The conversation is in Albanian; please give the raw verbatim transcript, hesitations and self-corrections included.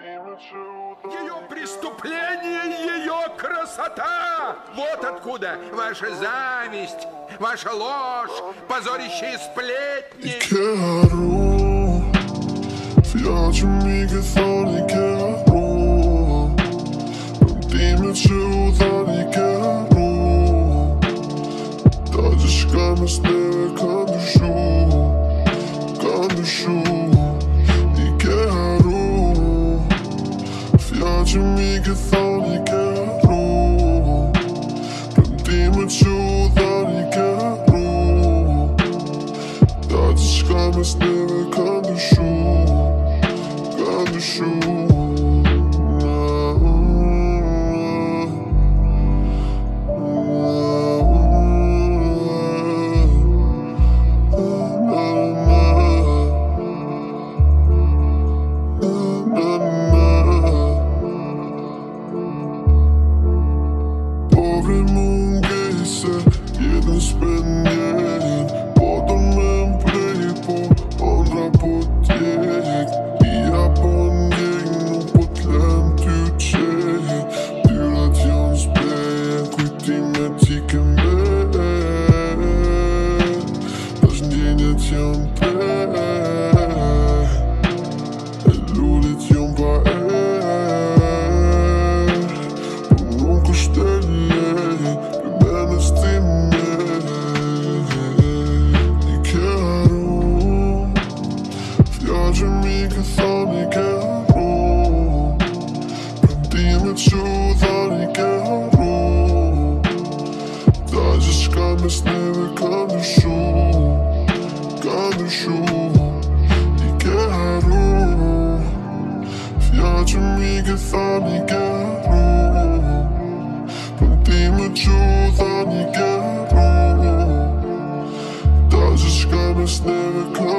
Ее преступление, ее красота! Вот откуда ваша зависть, ваша ложь, позорящие сплетни. Ich quero viaggio mica thoni quero Dimmi giù thoni quero Da shkam sneve kandu shu Kandu shu Ich quero viaggio mica thoni quero Dimmi giù thoni quero Da shkam sneve kandu shu Kandu shu Jeden spenjer Potom en play på andra på ett gäng Ja på en gäng och på ett lämt utkik Dyrat Jans bäck Skit i mig ticka med Даже денег Jan bäck Ludigt Jan bara är På någon ställe Bennes timme Viaggio mica thoni quero Dimmi giù thoni quero Da shkam sneve kandu shu Kandu shu Ich quero Viaggio mica thoni quero Dimmi giù thoni quero Da shkam sneve kandu